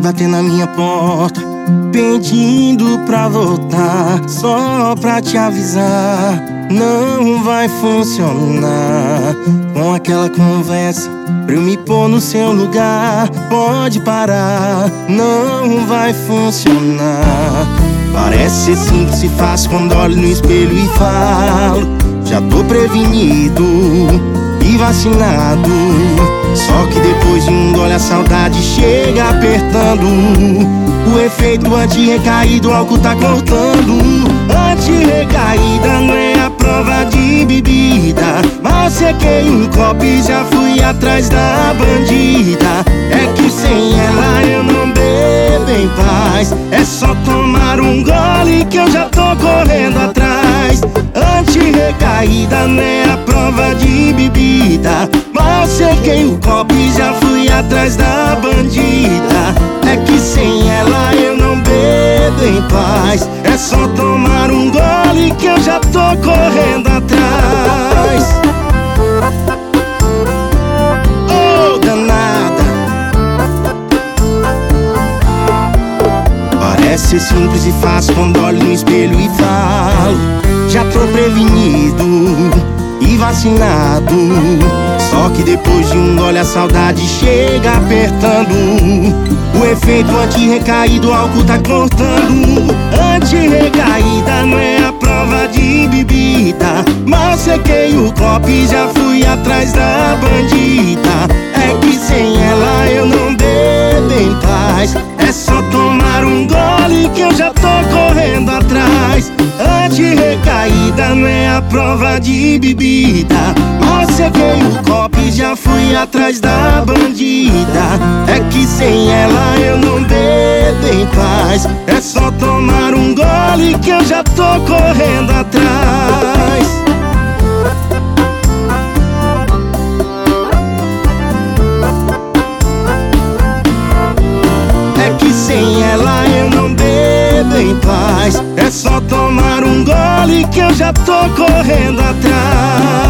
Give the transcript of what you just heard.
bater na minha porta pedindo pra voltar, só pra te avisar, não vai funcionar. Com aquela conversa pra eu me pôr no seu lugar, pode parar, não vai funcionar. Parece ser simples e fácil quando olho no espelho e falo, já tô prevenido e vacinado. Só que depois de um gole a saudade chega apertando. O efeito anti-recaído, o álcool tá cortando. Anti-recaída não é a prova de bebida, mas sequei um copo e já fui atrás da bandida. É que sem ela eu não bebo em paz, é só tomar um gole que eu já tô correndo atrás. Anti-recaída não é a prova de bebida, mas sequei o copo e já fui atrás da bandida. É que sem ela eu não bebo em paz, é só tomar um gole que eu já tô correndo atrás. Oh, danada. Parece simples e fácil quando olho no espelho e falo, já tô prevenido e vacinado. Só que depois de um gole a saudade chega apertando. O efeito anti-recaído, o álcool tá cortando. Anti-recaída não é a prova de bebida, mas sequei o copo e já fui atrás da bandida. É que sem ela eu não bebo em paz, é só tomar um gole que eu já tô correndo atrás. Anti-recaída não é a prova de bebida, mas sequei o copo e já fui atrás da bandida. É que sem ela eu não bebo em paz, é só tomar um gole que eu já tô correndo atrás. É que sem ela eu não bebo em paz, é só tomar um gole que eu já tô correndo atrás.